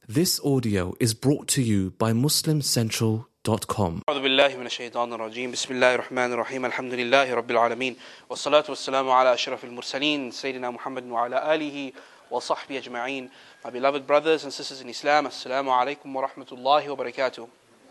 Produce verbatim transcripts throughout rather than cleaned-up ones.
This audio is brought to you by muslim central dot com. أعوذ بالله من الشيطان الرجيم بسم الله الرحمن الرحيم الحمد لله رب العالمين والصلاة والسلام على أشرف المرسلين سيدنا محمد وعلى آله وصحبه أجمعين. My beloved brothers and sisters in Islam, Assalamu alaikum wa rahmatullahi wa barakatuh.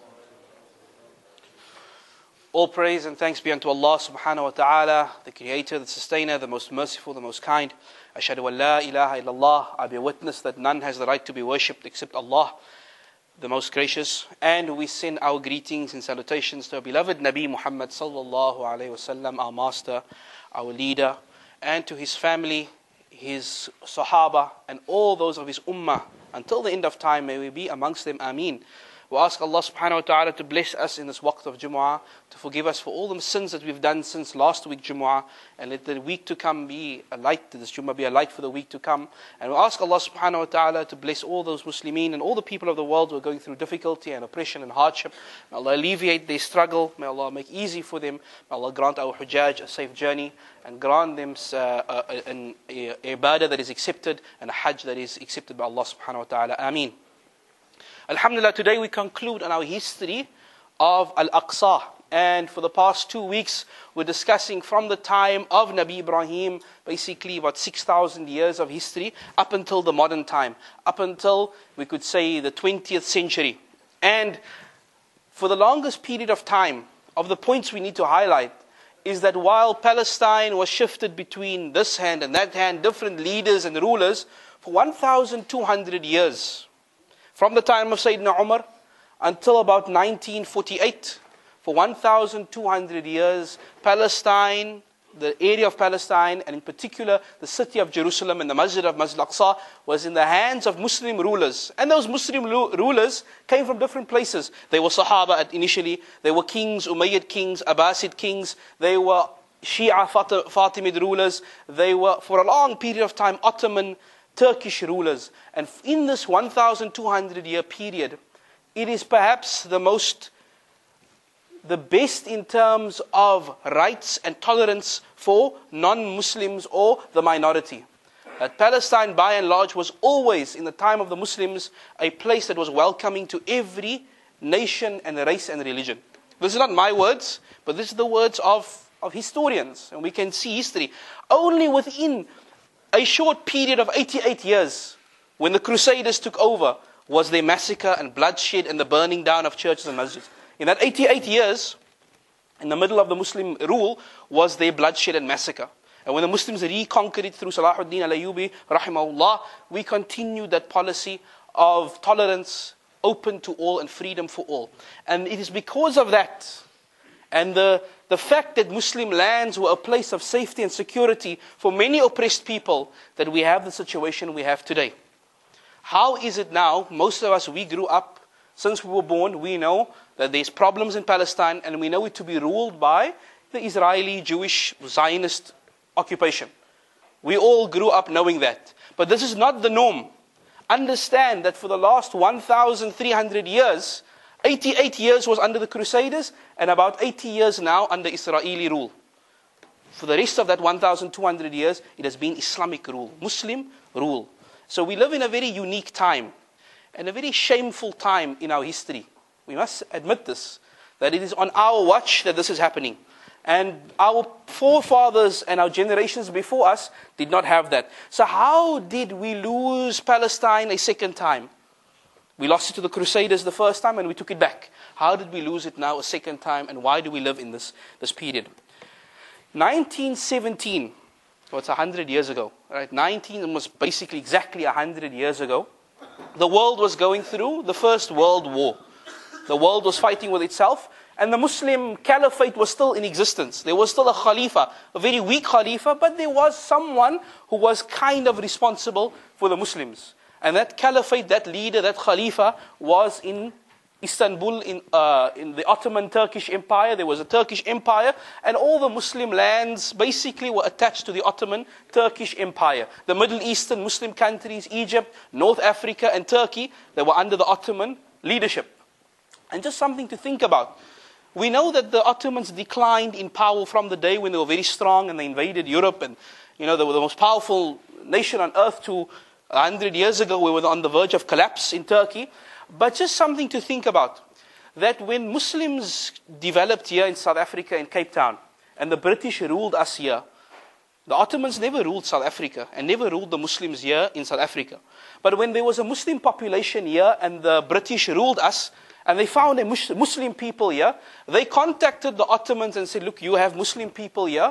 All praise and thanks be unto Allah subhanahu wa ta'ala, the creator, the sustainer, the most merciful, the most kind. Ashhadu an la ilaha illallah, I bear witness that none has the right to be worshipped except Allah, the most gracious. And we send our greetings and salutations to our beloved Nabi Muhammad sallallahu alayhi wasallam, our master, our leader, and to his family, his sahaba, and all those of his ummah. Until the end of time, may we be amongst them. Ameen. We ask Allah subhanahu wa ta'ala to bless us in this waqt of Jumu'ah, to forgive us for all the sins that we've done since last week Jumu'ah, and let the week to come be a light, this Jumu'ah be a light for the week to come. And we ask Allah subhanahu wa ta'ala to bless all those Muslimin and all the people of the world who are going through difficulty and oppression and hardship. May Allah alleviate their struggle, may Allah make easy for them, may Allah grant our Hujjaj a safe journey, and grant them uh, an ibadah that is accepted and a hajj that is accepted by Allah subhanahu wa ta'ala. Ameen. Alhamdulillah, today we conclude on our history of Al-Aqsa. And for the past two weeks, we're discussing from the time of Nabi Ibrahim, basically about six thousand years of history, up until the modern time, up until, we could say, the twentieth century. And for the longest period of time, of the points we need to highlight, is that while Palestine was shifted between this hand and that hand, different leaders and rulers, for one thousand two hundred years, from the time of Sayyidina Umar until about nineteen forty-eight, for one thousand two hundred years, Palestine, the area of Palestine, and in particular the city of Jerusalem and the Masjid of Masjid al-Aqsa, was in the hands of Muslim rulers. And those Muslim rulers came from different places. They were Sahaba at initially, they were kings, Umayyad kings, Abbasid kings, they were Shia Fatimid rulers, they were for a long period of time Ottoman, Turkish rulers. And in this one thousand two hundred year period, it is perhaps the most, the best in terms of rights and tolerance for non-Muslims or the minority. That Palestine, by and large, was always, in the time of the Muslims, a place that was welcoming to every nation and race and religion. This is not my words, but this is the words of, of historians. And we can see history. Only within a short period of eighty-eight years, when the Crusaders took over, was there massacre and bloodshed and the burning down of churches and masjids. In that eighty-eight years, in the middle of the Muslim rule, was there bloodshed and massacre. And when the Muslims reconquered it through Salahuddin al-Ayyubi, rahimahullah, we continued that policy of tolerance, open to all and freedom for all. And it is because of that, and the, the fact that Muslim lands were a place of safety and security for many oppressed people, that we have the situation we have today. How is it now? Most of us, we grew up, since we were born, we know that there's problems in Palestine, and we know it to be ruled by the Israeli, Jewish, Zionist occupation. We all grew up knowing that. But this is not the norm. Understand that for the last one thousand three hundred years, eighty-eight years was under the Crusaders, and about eighty years now under Israeli rule. For the rest of that one thousand two hundred years, it has been Islamic rule, Muslim rule. So we live in a very unique time, and a very shameful time in our history. We must admit this, that it is on our watch that this is happening. And our forefathers and our generations before us did not have that. So how did we lose Palestine a second time? We lost it to the Crusaders the first time and we took it back. How did we lose it now a second time, and why do we live in this, this period? nineteen seventeen, so it's one hundred years ago, right? nineteen was basically exactly one hundred years ago. The world was going through the First World War. The world was fighting with itself, and the Muslim caliphate was still in existence. There was still a Khalifa, a very weak Khalifa, but there was someone who was kind of responsible for the Muslims. And that caliphate, that leader, that Khalifa was in Istanbul, in, uh, in the Ottoman Turkish Empire. There was a Turkish Empire, and all the Muslim lands basically were attached to the Ottoman Turkish Empire. The Middle Eastern Muslim countries, Egypt, North Africa, and Turkey, they were under the Ottoman leadership. And just something to think about. We know that the Ottomans declined in power from the day when they were very strong and they invaded Europe, and you know they were the most powerful nation on earth to A hundred years ago, we were on the verge of collapse in Turkey. But just something to think about, that when Muslims developed here in South Africa, in Cape Town, and the British ruled us here, the Ottomans never ruled South Africa and never ruled the Muslims here in South Africa. But when there was a Muslim population here and the British ruled us, and they found a Muslim people here, they contacted the Ottomans and said, look, you have Muslim people here,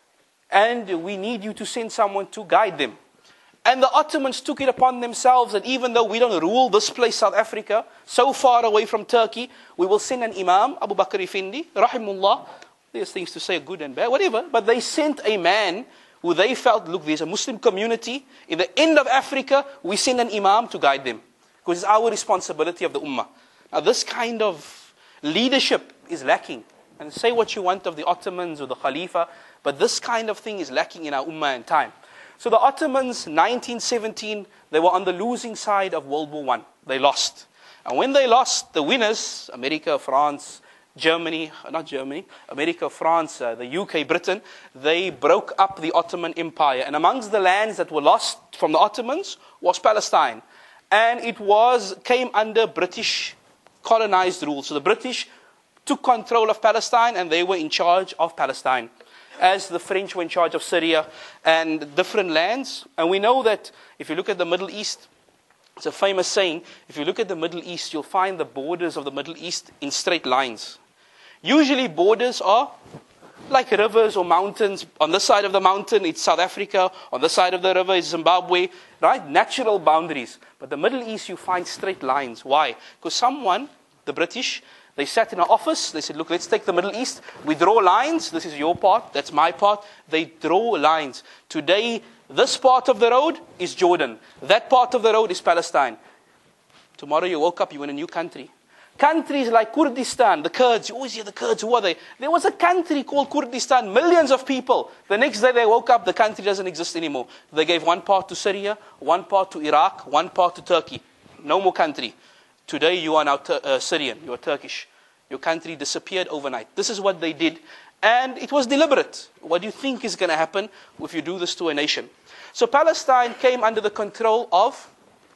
and we need you to send someone to guide them. And the Ottomans took it upon themselves that even though we don't rule this place, South Africa, so far away from Turkey, we will send an Imam, Abu Bakr Effendi, rahimullah. There's things to say, good and bad, whatever. But they sent a man who they felt, look, there's a Muslim community in the end of Africa, we send an Imam to guide them. Because it's our responsibility of the Ummah. Now this kind of leadership is lacking. And say what you want of the Ottomans or the Khalifa, but this kind of thing is lacking in our Ummah and time. So the Ottomans, nineteen seventeen, they were on the losing side of World War One. They lost. And when they lost, the winners, America, France, Germany, not Germany, America, France, uh, the U K, Britain, they broke up the Ottoman Empire. And amongst the lands that were lost from the Ottomans was Palestine. And it was came under British colonized rule. So the British took control of Palestine and they were in charge of Palestine, as the French were in charge of Syria and different lands. And we know that if you look at the Middle East, it's a famous saying, if you look at the Middle East, you'll find the borders of the Middle East in straight lines. Usually borders are like rivers or mountains. On this side of the mountain, it's South Africa. On this side of the river is Zimbabwe, right? Natural boundaries. But the Middle East, you find straight lines. Why? Because someone, the British, they sat in an office. They said, look, let's take the Middle East. We draw lines. This is your part. That's my part. They draw lines. Today, this part of the road is Jordan. That part of the road is Palestine. Tomorrow you woke up, you're in a new country. Countries like Kurdistan, the Kurds, you always hear the Kurds, who are they? There was a country called Kurdistan, millions of people. The next day they woke up, the country doesn't exist anymore. They gave one part to Syria, one part to Iraq, one part to Turkey. No more country. Today you are now uh, Syrian, you are Turkish. Your country disappeared overnight. This is what they did. And it was deliberate. What do you think is going to happen if you do this to a nation? So Palestine came under the control of,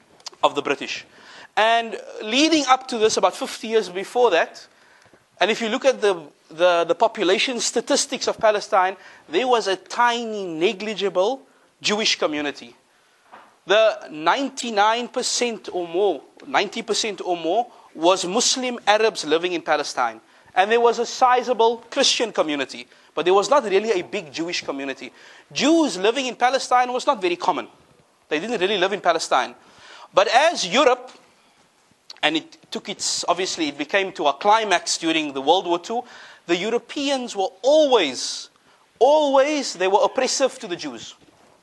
of the British. And leading up to this, about fifty years before that, and if you look at the, the, the population statistics of Palestine, there was a tiny, negligible Jewish community. The ninety-nine percent or more, ninety percent or more, was Muslim Arabs living in Palestine. And there was a sizable Christian community. But there was not really a big Jewish community. Jews living in Palestine was not very common. They didn't really live in Palestine. But as Europe, and it took its, obviously it became to a climax during the World War Two, the Europeans were always, always, they were oppressive to the Jews.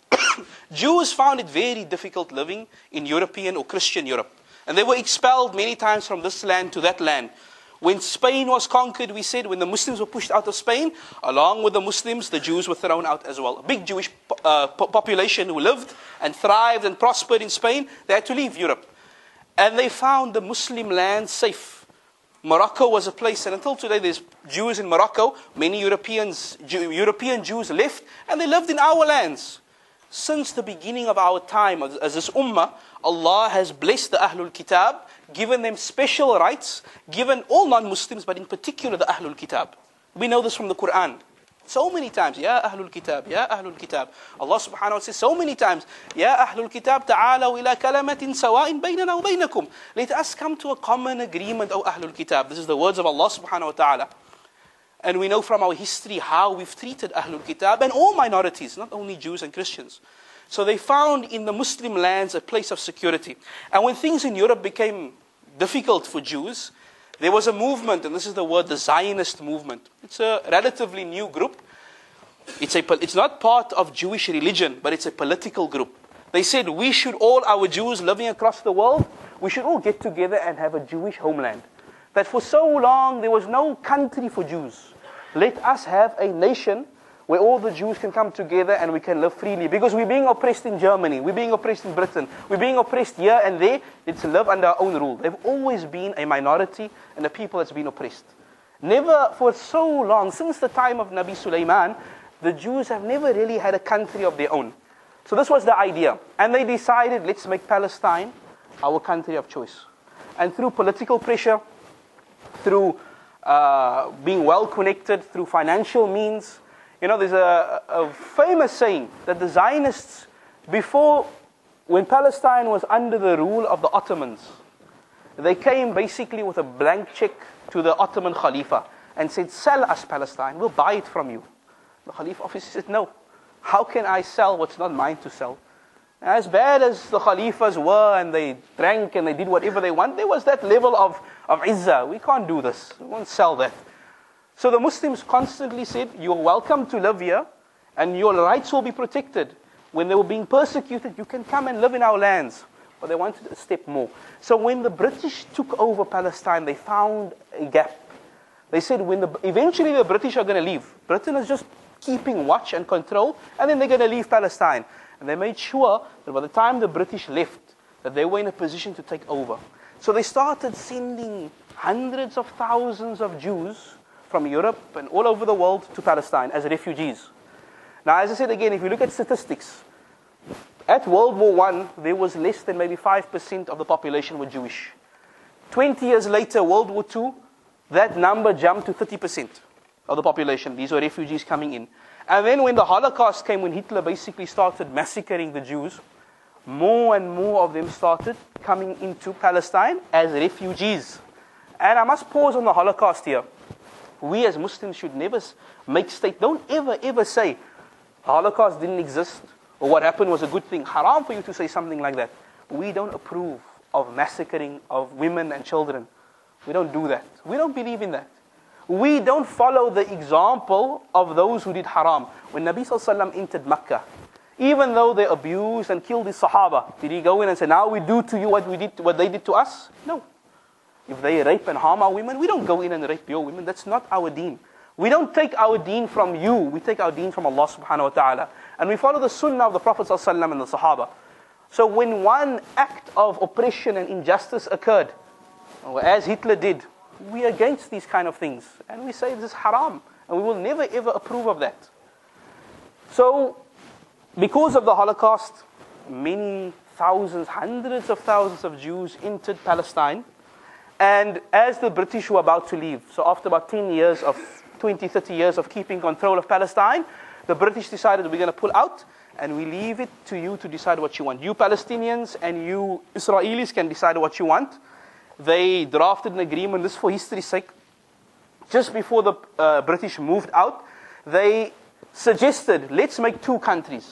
Jews found it very difficult living in European or Christian Europe. And they were expelled many times from this land to that land. When Spain was conquered, we said, when the Muslims were pushed out of Spain, along with the Muslims, the Jews were thrown out as well. A big Jewish uh, population who lived and thrived and prospered in Spain, they had to leave Europe. And they found the Muslim land safe. Morocco was a place, and until today there's Jews in Morocco. Many Europeans, Jew, European Jews left, and they lived in our lands. Since the beginning of our time as, as this ummah, Allah has blessed the Ahlul Kitab, given them special rights, given all non-Muslims, but in particular the Ahlul Kitab. We know this from the Quran. So many times, Ya Ahlul Kitab, Ya Ahlul Kitab. Allah subhanahu wa ta'ala says so many times, Ya Ahlul Kitab, ta'alaw ila kalamatin sawa'in baynana wa baynakum. Let us come to a common agreement, O Ahlul Kitab. This is the words of Allah subhanahu wa ta'ala. And we know from our history how we've treated Ahlul Kitab and all minorities, not only Jews and Christians. So they found in the Muslim lands a place of security. And when things in Europe became difficult for Jews, there was a movement, and this is the word, the Zionist movement. It's a relatively new group. It's, a, it's not part of Jewish religion, but it's a political group. They said, we should all, our Jews living across the world, we should all get together and have a Jewish homeland. That for so long, there was no country for Jews. Let us have a nation where all the Jews can come together and we can live freely. Because we're being oppressed in Germany, we're being oppressed in Britain, we're being oppressed here and there. Let's live under our own rule. They've always been a minority and a people that's been oppressed. Never for so long, since the time of Nabi Sulaiman, the Jews have never really had a country of their own. So this was the idea. And they decided, let's make Palestine our country of choice. And through political pressure, through uh, being well connected, through financial means, you know, there's a, a famous saying that the Zionists, before, when Palestine was under the rule of the Ottomans, they came basically with a blank check to the Ottoman Khalifa and said, sell us Palestine, we'll buy it from you. The Khalifa obviously said, no. How can I sell what's not mine to sell? As bad as the Khalifas were, and they drank and they did whatever they want, there was that level of, of izzah. We can't do this. We won't sell that. So the Muslims constantly said, you're welcome to live here, and your rights will be protected. When they were being persecuted, you can come and live in our lands. But they wanted a step more. So when the British took over Palestine, they found a gap. They said, when the, eventually the British are going to leave. Britain is just keeping watch and control, and then they're going to leave Palestine. And they made sure that by the time the British left, that they were in a position to take over. So they started sending hundreds of thousands of Jews from Europe and all over the world to Palestine as refugees. Now, as I said again, if you look at statistics, at World War One, there was less than maybe five percent of the population were Jewish. twenty years later, World War Two, that number jumped to thirty percent of the population. These were refugees coming in. And then when the Holocaust came, when Hitler basically started massacring the Jews, more and more of them started coming into Palestine as refugees. And I must pause on the Holocaust here. We as Muslims should never make state, don't ever, ever say, Holocaust didn't exist, or what happened was a good thing. Haram for you to say something like that. We don't approve of massacring of women and children. We don't do that. We don't believe in that. We don't follow the example of those who did haram. When Nabi sallallahu alaihi wasallam entered Makkah, even though they abused and killed the Sahaba, did he go in and say, now we do to you what we did, what they did to us? No. If they rape and harm our women, we don't go in and rape your women. That's not our deen. We don't take our deen from you. We take our deen from Allah subhanahu wa ta'ala. And we follow the sunnah of the Prophet sallallahu alaihi wasallam and the Sahaba. So when one act of oppression and injustice occurred, or as Hitler did, we are against these kind of things. And we say this is haram. And we will never ever approve of that. So, because of the Holocaust, many thousands, hundreds of thousands of Jews entered Palestine. And as the British were about to leave, so after about ten years of, twenty, thirty years of keeping control of Palestine, the British decided we're going to pull out and we leave it to you to decide what you want. You Palestinians and you Israelis can decide what you want. They drafted an agreement, this for history's sake. Just before the uh, British moved out, they suggested, let's make two countries.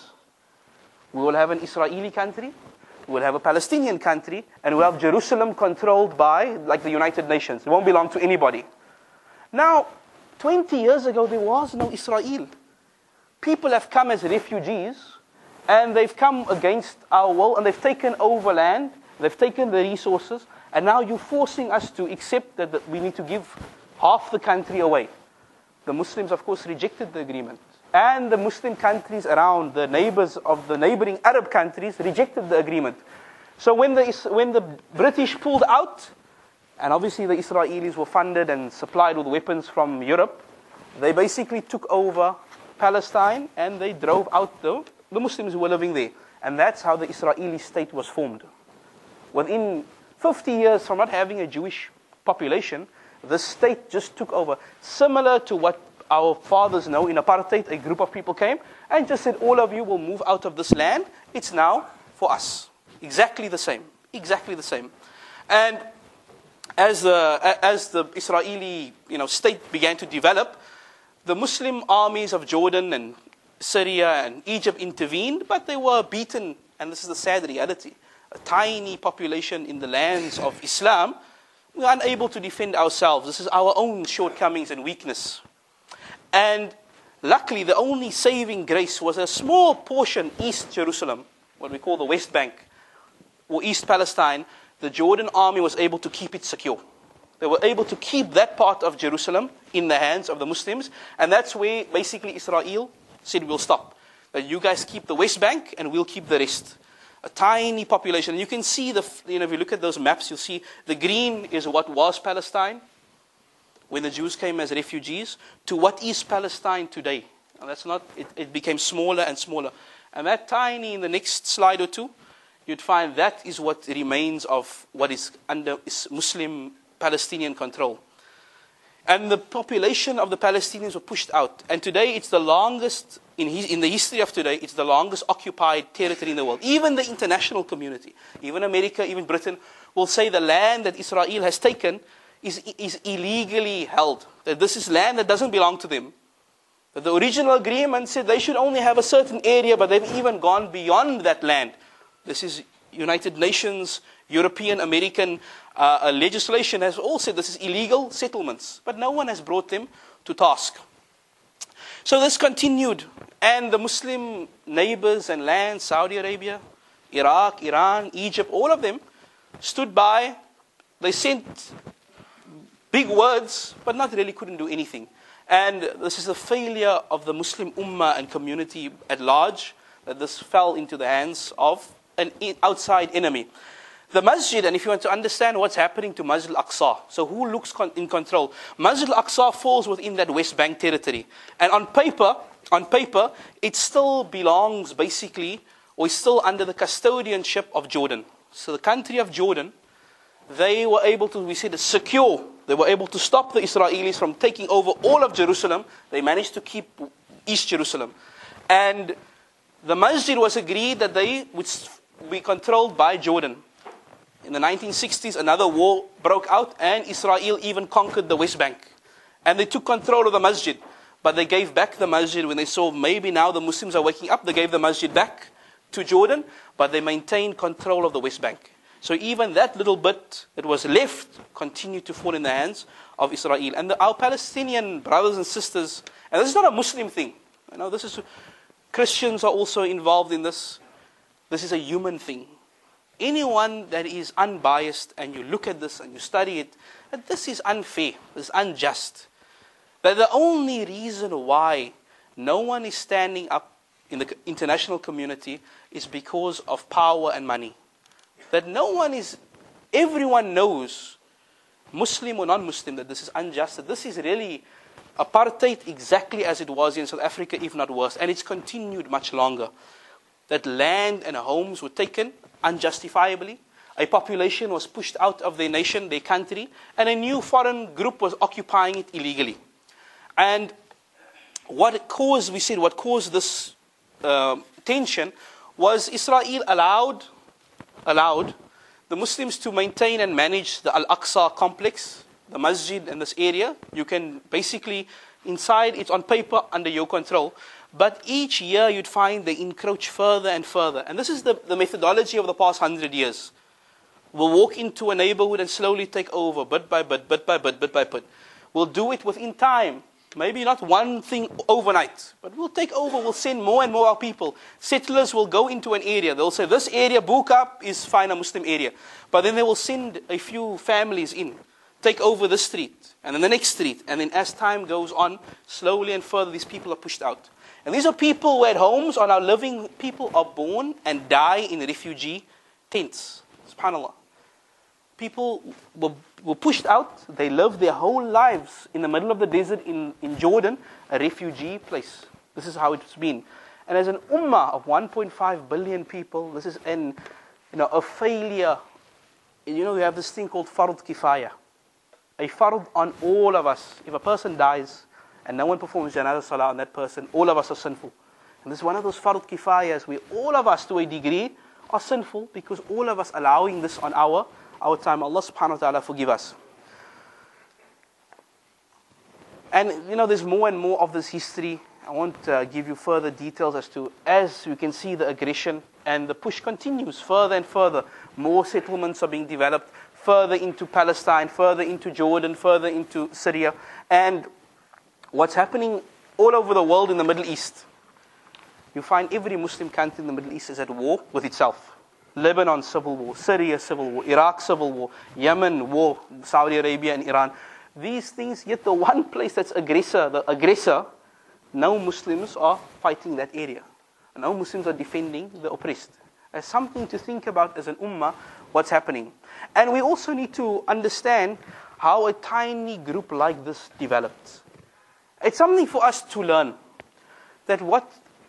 We will have an Israeli country, we will have a Palestinian country, and we'll have Jerusalem controlled by, like the United Nations. It won't belong to anybody. Now, twenty years ago, there was no Israel. People have come as refugees, and they've come against our will, and they've taken over land, they've taken the resources, and now you're forcing us to accept that, that we need to give half the country away. The Muslims, of course, rejected the agreement. And the Muslim countries around, the neighbors of the neighboring Arab countries, rejected the agreement. So when the, when the British pulled out, and obviously the Israelis were funded and supplied with weapons from Europe, they basically took over Palestine and they drove out the, the Muslims who were living there. And that's how the Israeli state was formed. Within fifty years from not having a Jewish population, the state just took over. Similar to what our fathers know in apartheid, a group of people came and just said, all of you will move out of this land. It's now for us. Exactly the same. Exactly the same. And as the, as the Israeli you know, state began to develop, the Muslim armies of Jordan and Syria and Egypt intervened, but they were beaten. And this is the sad reality. A tiny population in the lands of Islam, we are unable to defend ourselves. This is our own shortcomings and weakness. And luckily, the only saving grace was a small portion, East Jerusalem, what we call the West Bank, or East Palestine. The Jordan army was able to keep it secure. They were able to keep that part of Jerusalem in the hands of the Muslims. And that's where basically Israel said, we'll stop. That you guys keep the West Bank and we'll keep the rest. A tiny population. And you can see, the, you know, if you look at those maps, you'll see the green is what was Palestine when the Jews came as refugees, to what is Palestine today. And that's not, it, it became smaller and smaller. And that tiny, in the next slide or two, you'd find that is what remains of what is under Muslim Palestinian control. And the population of the Palestinians were pushed out. And today it's the longest, in, his, in the history of today, it's the longest occupied territory in the world. Even the international community, even America, even Britain, will say the land that Israel has taken is, is illegally held. That this is land that doesn't belong to them. That the original agreement said they should only have a certain area, but they've even gone beyond that land. This is United Nations, European, American uh, uh, legislation has all said this is illegal settlements. But no one has brought them to task. So this continued. And the Muslim neighbors and lands, Saudi Arabia, Iraq, Iran, Egypt, all of them stood by. They sent big words, but not really couldn't do anything. And this is a failure of the Muslim Ummah and community at large, that this fell into the hands of an outside enemy. The masjid, and if you want to understand what's happening to Masjid al-Aqsa, so who looks con in control? Masjid al-Aqsa falls within that West Bank territory. And on paper, on paper, it still belongs basically, or is still under the custodianship of Jordan. So the country of Jordan, they were able to, we said, secure. They were able to stop the Israelis from taking over all of Jerusalem. They managed to keep East Jerusalem. And the masjid was agreed that they would be controlled by Jordan. In the nineteen sixties, another war broke out, and Israel even conquered the West Bank. And they took control of the masjid. But they gave back the masjid when they saw maybe now the Muslims are waking up. They gave the masjid back to Jordan, but they maintained control of the West Bank. So even that little bit that was left continued to fall in the hands of Israel. And the, our Palestinian brothers and sisters, and this is not a Muslim thing. You know, this is, Christians are also involved in this. This is a human thing. Anyone that is unbiased and you look at this and you study it, that this is unfair, this is unjust. That the only reason why no one is standing up in the international community is because of power and money. That no one is, everyone knows, Muslim or non-Muslim, that this is unjust, that this is really apartheid exactly as it was in South Africa, if not worse. And it's continued much longer. That land and homes were taken unjustifiably. A population was pushed out of their nation, their country, and a new foreign group was occupying it illegally. And what caused, we said, what caused this uh, tension was Israel allowed, allowed the Muslims to maintain and manage the Al-Aqsa complex, the masjid in this area. You can basically, inside, it's on paper under your control. But each year you'd find they encroach further and further. And this is the, the methodology of the past hundred years. We'll walk into a neighborhood and slowly take over, bit by bit, bit by bit, bit by bit. We'll do it within time. Maybe not one thing overnight, but we'll take over, we'll send more and more people. Settlers will go into an area. They'll say, this area, Buka, is fine, a Muslim area. But then they will send a few families in, take over this street, and then the next street. And then as time goes on, slowly and further, these people are pushed out. And these are people who had homes, are now living, people are born and die in refugee tents. SubhanAllah. People were, were pushed out. They lived their whole lives in the middle of the desert in, in Jordan, a refugee place. This is how it's been. And as an ummah of one point five billion people, this is an, you know, a failure. You know, we have this thing called fard kifaya. A fard on all of us. If a person dies and no one performs janazah salah on that person, all of us are sinful. And this is one of those fard kifayas where all of us to a degree are sinful because all of us allowing this on our our time. Allah subhanahu wa ta'ala forgive us. And you know, there's more and more of this history. I won't uh, give you further details as to, as you can see, the aggression and the push continues further and further. More settlements are being developed further into Palestine, further into Jordan, further into Syria. And what's happening all over the world in the Middle East, you find every Muslim country in the Middle East is at war with itself. Lebanon civil war, Syria civil war, Iraq civil war, Yemen war, Saudi Arabia and Iran. These things, yet the one place that's aggressor, the aggressor, no Muslims are fighting that area. No Muslims are defending the oppressed. As something to think about as an ummah, what's happening. And we also need to understand how a tiny group like this developed. It's something for us to learn. That what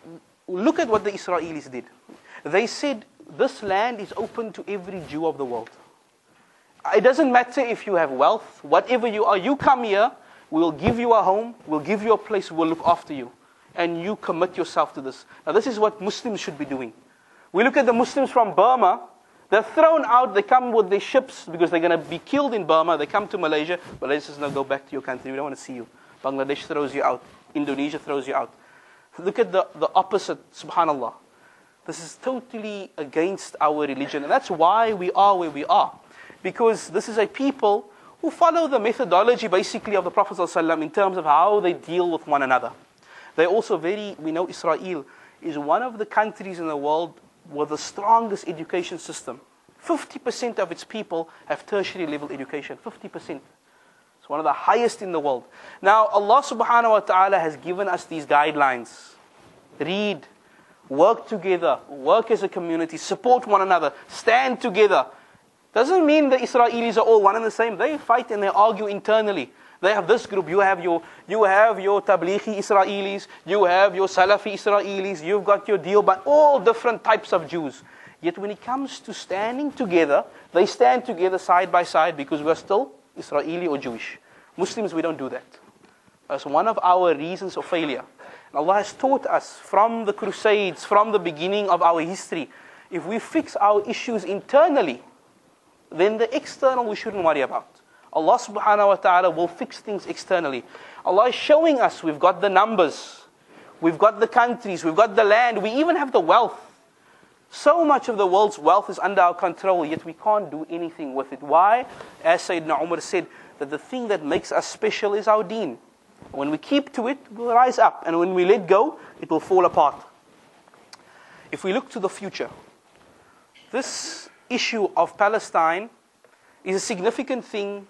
look at what the Israelis did. They said, this land is open to every Jew of the world. It doesn't matter if you have wealth, whatever you are, you come here, we'll give you a home, we'll give you a place, we'll look after you. And you commit yourself to this. Now this is what Muslims should be doing. We look at the Muslims from Burma, they're thrown out, they come with their ships because they're going to be killed in Burma, they come to Malaysia, Malaysia says, no, go back to your country, we don't want to see you. Bangladesh throws you out, Indonesia throws you out. Look at the, the opposite, subhanallah. This is totally against our religion, and that's why we are where we are. Because this is a people who follow the methodology basically of the Prophet ﷺ in terms of how they deal with one another. They're also very, we know Israel is one of the countries in the world with the strongest education system. fifty percent of its people have tertiary level education, fifty percent. It's one of the highest in the world. Now Allah subhanahu wa ta'ala has given us these guidelines. Read, work together, work as a community, support one another, stand together. Doesn't mean the Israelis are all one and the same. They fight and they argue internally. They have this group, you have your you have your Tablighi Israelis, you have your Salafi Israelis, you've got your Deoband, all different types of Jews. Yet when it comes to standing together, they stand together side by side because we're still Israeli or Jewish. Muslims, we don't do that. That's one of our reasons of failure. And Allah has taught us from the Crusades, from the beginning of our history, if we fix our issues internally, then the external we shouldn't worry about. Allah subhanahu wa ta'ala will fix things externally. Allah is showing us we've got the numbers, we've got the countries, we've got the land, we even have the wealth. So much of the world's wealth is under our control, yet we can't do anything with it. Why? As Sayyidina Umar said, that the thing that makes us special is our deen. When we keep to it, we'll rise up. And when we let go, it will fall apart. If we look to the future, this issue of Palestine is a significant thing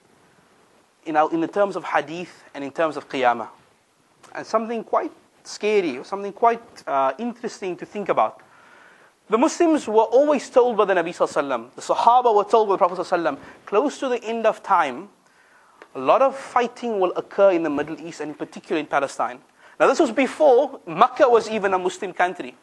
in, our, in the terms of hadith and in terms of qiyamah. And something quite scary, or something quite uh, interesting to think about. The Muslims were always told by the Nabi Sallallahu Alaihi Wasallam, the Sahaba were told by the Prophet Sallallahu Alaihi Wasallam, close to the end of time, a lot of fighting will occur in the Middle East and in particular in Palestine. Now this was before Makkah was even a Muslim country.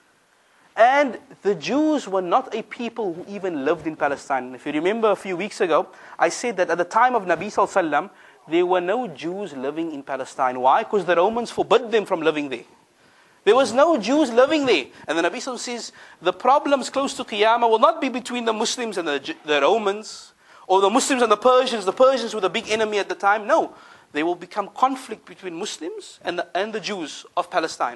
And the Jews were not a people who even lived in Palestine. If you remember a few weeks ago, I said that at the time of Nabi Sallallahu Alaihi Wasallam, there were no Jews living in Palestine. Why? Because the Romans forbid them from living there. There was no Jews living there. And the Nabi Sallallahu Alaihi Wasallam says, the problems close to Qiyamah will not be between the Muslims and the, the Romans, or the Muslims and the Persians. The Persians were the big enemy at the time. No, there will become conflict between Muslims and the, and the Jews of Palestine.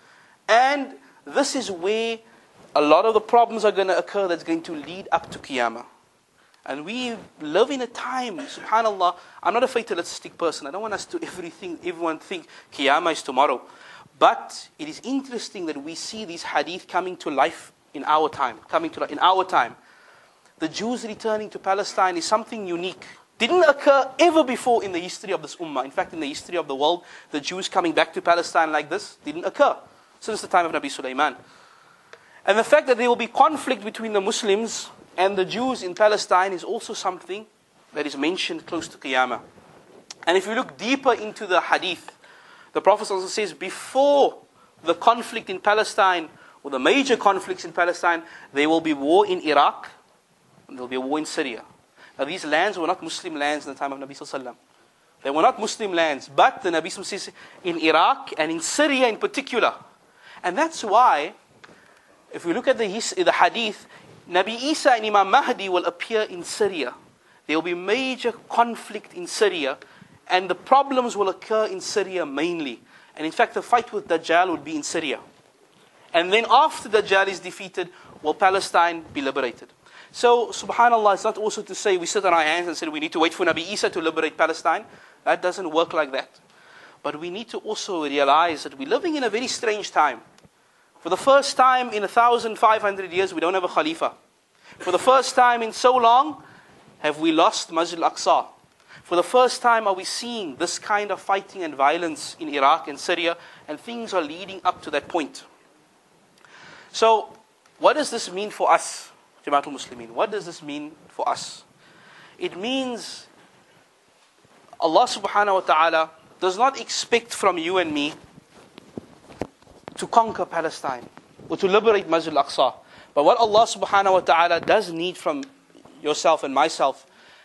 And this is where a lot of the problems are going to occur that's going to lead up to Qiyamah. And we live in a time, subhanAllah, I'm not a fatalistic person. I don't want us to everything, everyone think Qiyamah is tomorrow. But it is interesting that we see these hadith coming to life in our time. Coming to life in our time. The Jews returning to Palestine is something unique. Didn't occur ever before in the history of this ummah. In fact, in the history of the world, the Jews coming back to Palestine like this didn't occur since the time of Nabi Sulaiman. And the fact that there will be conflict between the Muslims and the Jews in Palestine is also something that is mentioned close to Qiyamah. And if you look deeper into the hadith, the Prophet also says before the conflict in Palestine, or the major conflicts in Palestine, there will be war in Iraq, and there will be a war in Syria. Now these lands were not Muslim lands in the time of Nabi Sallallahu Alaihi Wasallam. They were not Muslim lands, but the Nabi Sallallahu Alaihi Wasallam says in Iraq and in Syria in particular. And that's why, if we look at the, the hadith, Nabi Isa and Imam Mahdi will appear in Syria. There will be major conflict in Syria, and the problems will occur in Syria mainly. And in fact, the fight with Dajjal would be in Syria. And then after Dajjal is defeated, will Palestine be liberated? So, subhanAllah, it's not also to say we sit on our hands and say we need to wait for Nabi Isa to liberate Palestine. That doesn't work like that. But we need to also realize that we're living in a very strange time. For the first time in one thousand five hundred years, we don't have a Khalifa. For the first time in so long, have we lost Masjid al-Aqsa. For the first time are we seeing this kind of fighting and violence in Iraq and Syria, and things are leading up to that point. So, what does this mean for us, Jamaatul Muslimin? What does this mean for us? It means Allah subhanahu wa ta'ala does not expect from you and me to conquer Palestine or to liberate Masjid al-Aqsa. But what Allah subhanahu wa ta'ala does need from yourself and myself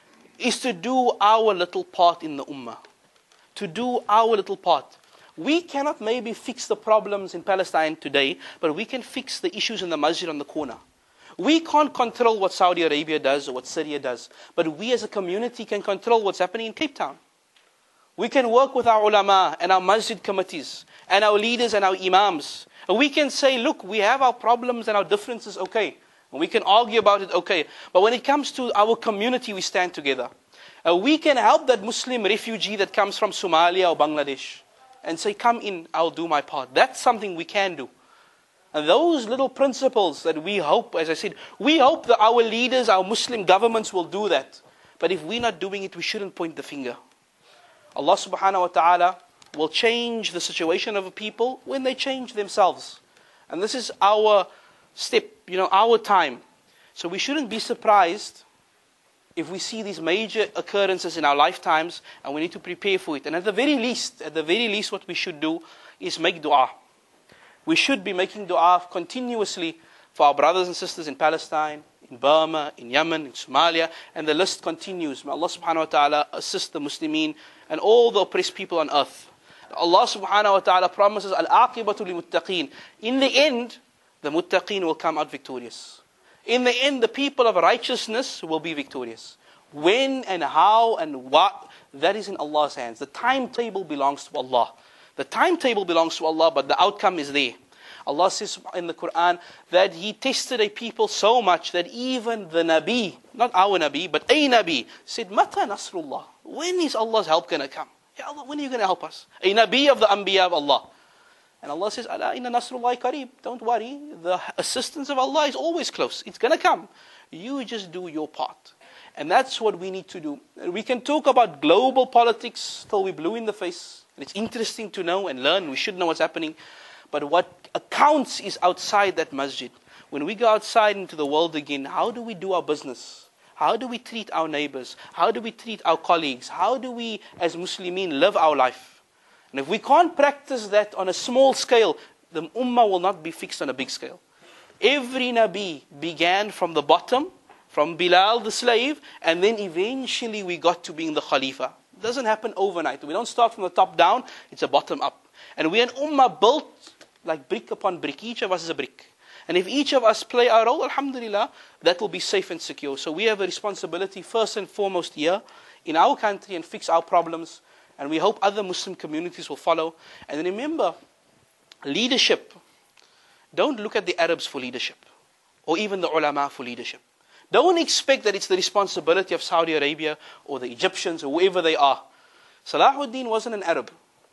is to do our little part in the ummah. To do our little part. We cannot maybe fix the problems in Palestine today, but we can fix the issues in the masjid on the corner. We can't control what Saudi Arabia does or what Syria does, but we as a community can control what's happening in Cape Town. We can work with our ulama and our masjid committees and our leaders and our imams. And we can say, look, we have our problems and our differences, okay. And we can argue about it, okay. But when it comes to our community, we stand together. Uh, we can help that Muslim refugee that comes from Somalia or Bangladesh and say, come in, I'll do my part. That's something we can do. And those little principles that we hope, as I said, we hope that our leaders, our Muslim governments will do that. But if we're not doing it, we shouldn't point the finger. Allah subhanahu wa ta'ala will change the situation of a people when they change themselves. And this is our step, you know, our time. So we shouldn't be surprised if we see these major occurrences in our lifetimes, and we need to prepare for it. And at the very least, at the very least what we should do is make dua. We should be making dua continuously for our brothers and sisters in Palestine, in Burma, in Yemen, in Somalia, and the list continues. May Allah subhanahu wa ta'ala assist the Muslimin and all the oppressed people on earth. Allah subhanahu wa ta'ala promises, Al-aqibatu li-muttaqeen. In the end, the muttaqeen will come out victorious. In the end, the people of righteousness will be victorious. When and how and what, that is in Allah's hands. The timetable belongs to Allah. The timetable belongs to Allah, but the outcome is there. Allah says in the Quran that He tested a people so much that even the Nabi, not our Nabi, but a Nabi, said, Mata Nasrullah? When is Allah's help going to come? Ya Allah, when are you going to help us? A Nabi of the Anbiya of Allah. And Allah says, Ala inna Nasrullahi qareeb. Don't worry, the assistance of Allah is always close. It's going to come. You just do your part. And that's what we need to do. We can talk about global politics till we blue in the face. And it's interesting to know and learn. We should know what's happening. But what accounts is outside that masjid. When we go outside into the world again, how do we do our business? How do we treat our neighbors? How do we treat our colleagues? How do we, as Muslimin, live our life? And if we can't practice that on a small scale, the ummah will not be fixed on a big scale. Every Nabi began from the bottom, from Bilal the slave, and then eventually we got to being the Khalifa. It doesn't happen overnight. We don't start from the top down, it's a bottom up. And we're an ummah built like brick upon brick. Each of us is a brick. And if each of us play our role, alhamdulillah, that will be safe and secure. So we have a responsibility first and foremost here in our country and fix our problems. And we hope other Muslim communities will follow. And remember, leadership, don't look at the Arabs for leadership. Or even the ulama for leadership. Don't expect that it's the responsibility of Saudi Arabia or the Egyptians or whoever they are. Salahuddin wasn't an Arab.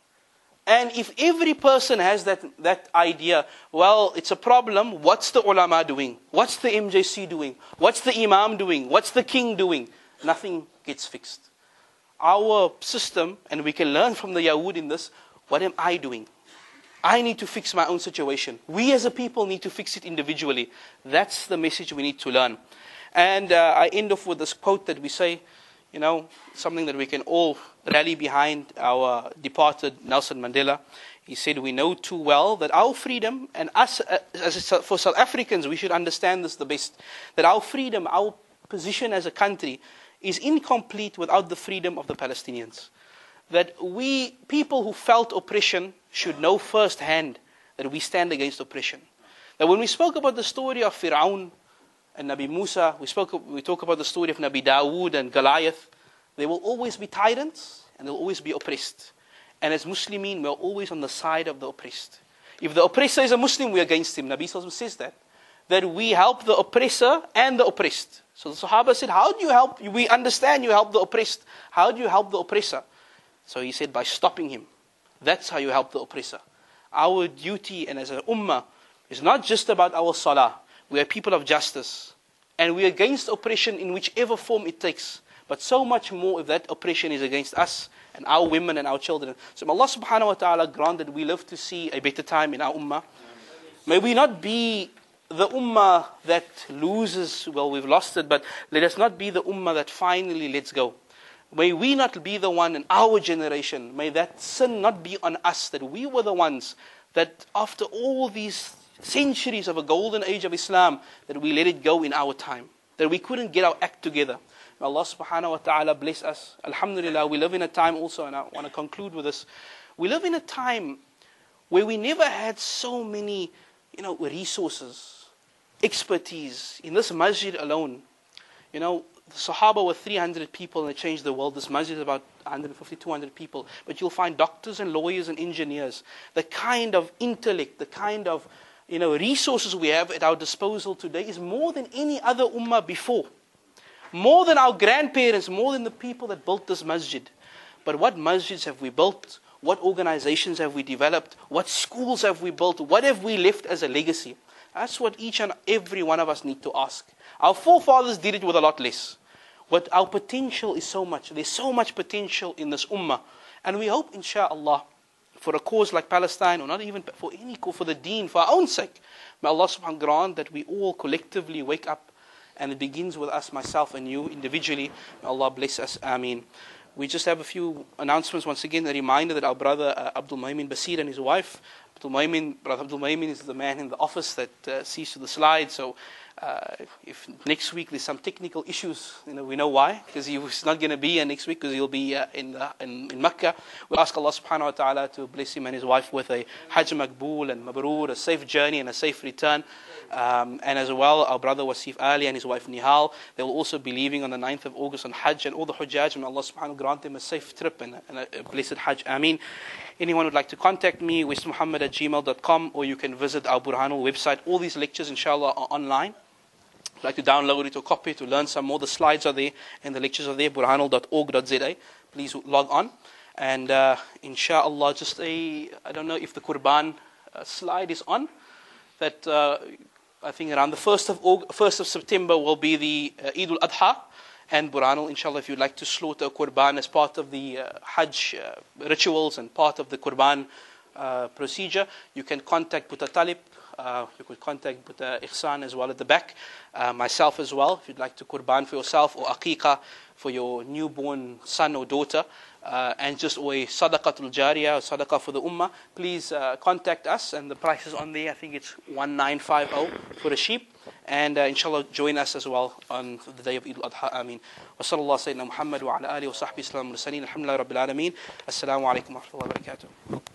And if every person has that, that idea, well, it's a problem, what's the ulama doing? What's the M J C doing? What's the imam doing? What's the king doing? Nothing gets fixed. Our system, and we can learn from the Yahud in this, what am I doing? I need to fix my own situation. We as a people need to fix it individually. That's the message we need to learn. And uh, I end off with this quote that we say, you know, something that we can all rally behind, our departed Nelson Mandela. He said, we know too well that our freedom, and us, uh, as for South Africans, we should understand this the best, that our freedom, our position as a country is incomplete without the freedom of the Palestinians. That we, people who felt oppression, should know firsthand that we stand against oppression. That when we spoke about the story of Fir'aun and Nabi Musa, we spoke, we talk about the story of Nabi Dawood and Goliath, there will always be tyrants and there will always be oppressed. And as Muslimin, we are always on the side of the oppressed. If the oppressor is a Muslim, we are against him. Nabi Sallallahu Alaihi Wasallam says that. That we help the oppressor and the oppressed. So the Sahaba said, how do you help? We understand you help the oppressed. How do you help the oppressor? So he said, by stopping him. That's how you help the oppressor. Our duty and as an ummah is not just about our salah. We are people of justice. And we are against oppression in whichever form it takes. But so much more if that oppression is against us and our women and our children. So may Allah subhanahu wa ta'ala grant that we live to see a better time in our ummah. May we not be the ummah that loses, well, we've lost it, but let us not be the ummah that finally lets go. May we not be the one in our generation, may that sin not be on us, that we were the ones that after all these centuries of a golden age of Islam, that we let it go in our time, that we couldn't get our act together. May Allah subhanahu wa ta'ala bless us. Alhamdulillah, we live in a time also, and I want to conclude with this, we live in a time where we never had so many, you know, resources, expertise in this masjid alone. You know, the Sahaba were three hundred people and they changed the world. This masjid is about one hundred fifty, two hundred people. But you'll find doctors and lawyers and engineers. The kind of intellect, the kind of, you know, resources we have at our disposal today is more than any other ummah before. More than our grandparents, more than the people that built this masjid. But what masjids have we built? What organizations have we developed? What schools have we built? What have we left as a legacy? That's what each and every one of us need to ask. Our forefathers did it with a lot less. But our potential is so much. There's so much potential in this ummah. And we hope, inshaAllah, for a cause like Palestine, or not even for any cause, for the deen, for our own sake, may Allah subhanahu wa ta'ala grant that we all collectively wake up, and it begins with us, myself and you individually. May Allah bless us. Ameen. We just have a few announcements. Once again, a reminder that our brother uh, Abdul Mu'min Basir and his wife, Abdul Mu'min, brother Abdul Mu'min is the man in the office that uh, sees to the slide. So uh, if, if next week there's some technical issues, you know, we know why, because he's not going to be here next week because he'll be uh, in, the, in in Mecca. We'll ask Allah subhanahu wa ta'ala to bless him and his wife with a Hajj Maqbool and Mabrur, a safe journey and a safe return. Um, and as well, our brother Wasif Ali and his wife Nihal, they will also be leaving on the ninth of August on Hajj, and all the Hujjaj, and Allah subhanahu wa ta'ala grant them a safe trip and a, and a blessed Hajj. Ameen. Anyone would like to contact me, westmuhammad at gmail dot com, or you can visit our Burhanul website. All these lectures, inshallah, are online. If you'd like to download it or copy it to learn some more, the slides are there and the lectures are there, burhanul dot org dot z a. Please log on. And uh, inshallah, just a, I don't know if the Qurban uh, slide is on, that uh, I think around the first of August, first of September will be the uh, Eid al-Adha. And Burhanul, inshallah, if you'd like to slaughter a Qurban as part of the uh, Hajj uh, rituals and part of the Qurban uh, procedure, you can contact Buta Talib, uh, you could contact Buta Ihsan as well at the back, uh, myself as well, if you'd like to Qurban for yourself, or Aqiqah for your newborn son or daughter, uh, and just or a Sadaqatul Jariyah, or Sadaqah for the Ummah, please uh, contact us, and the price is on there. I think it's one nine five zero for a sheep. And uh, inshallah, join us as well on the day of Eid al-Adha. Ameen. Wa sallallahu sayyidina Muhammad wa ala alihi wa sahbihi sallam mursaleen. Alhamdulillah rabbil alameen. Assalamu alaikum wa rahmatullahi wa barakatuh.